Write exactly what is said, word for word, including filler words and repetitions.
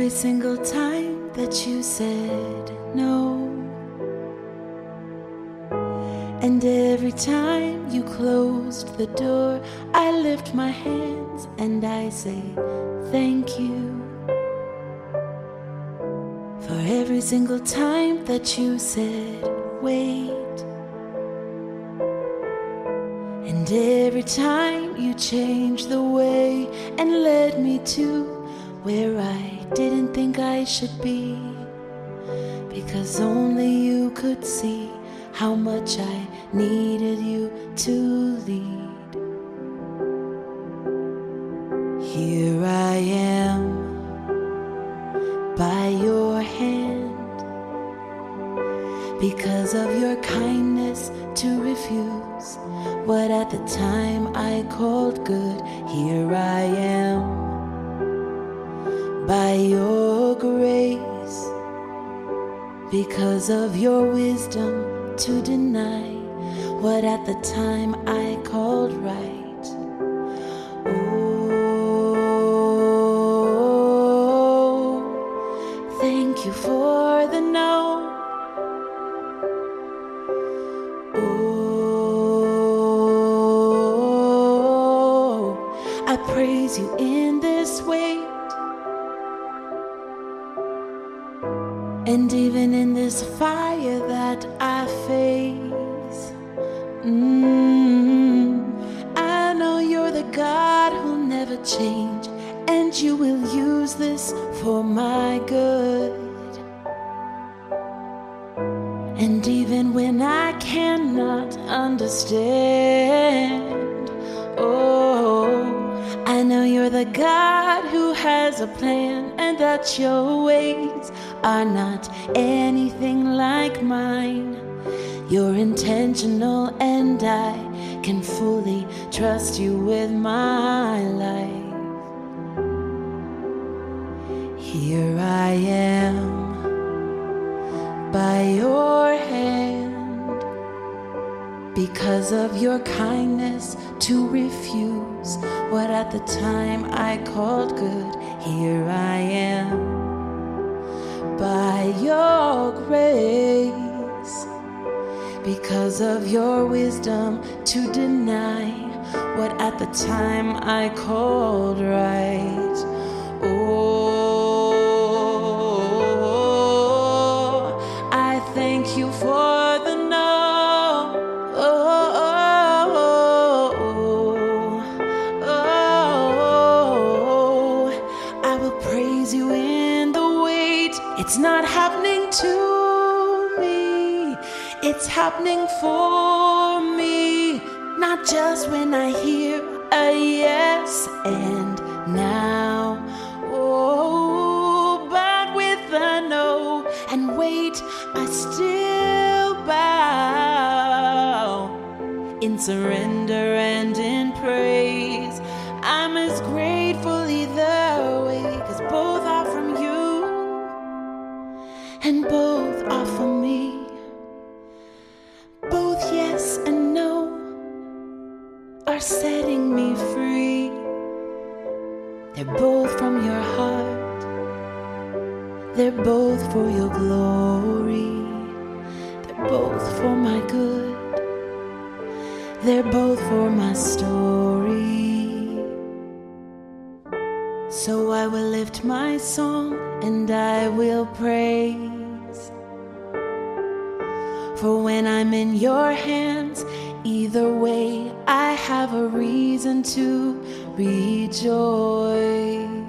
every single time that you said no, and every time you closed the door, I lift my hands and I say thank you. For every single time that you said wait, and every time you changed the way and led me to where I didn't think I should be, because only you could see how much I needed you to lead. Here I am by your hand, because of your kindness to refuse what at the time I called good. Here I am by your grace, because of your wisdom to deny what at the time I called right. Oh, thank you for the no. Oh, I praise you in this way. And even in this fire that I face, mm, I know you're the God who'll never change, and you will use this for my good. And even when I cannot understand, oh, I know you're the God who has a plan, and that your ways are not anything like mine. You're intentional, and I can fully trust you with my life. Here I am by your hand, because of your kindness to refuse what at the time I called good. Here I am by your grace, because of your wisdom to deny what at the time I called right. Oh, I thank you for the no. Oh, oh, oh, oh, I will praise you in the wait. It's not happening to me, it's happening for me. Not just when I hear a yes and now, oh, but with a no and wait, I still bow in surrender and in praise. I'm as grateful either way, 'cause both are from you and both are for me. Both yes and no are setting me free. They're both from your heart, they're both for your glory, they're both for my good, they're both for my story. So I will lift my song and I will praise, for when I'm in your hands, either way, I have a reason to rejoice.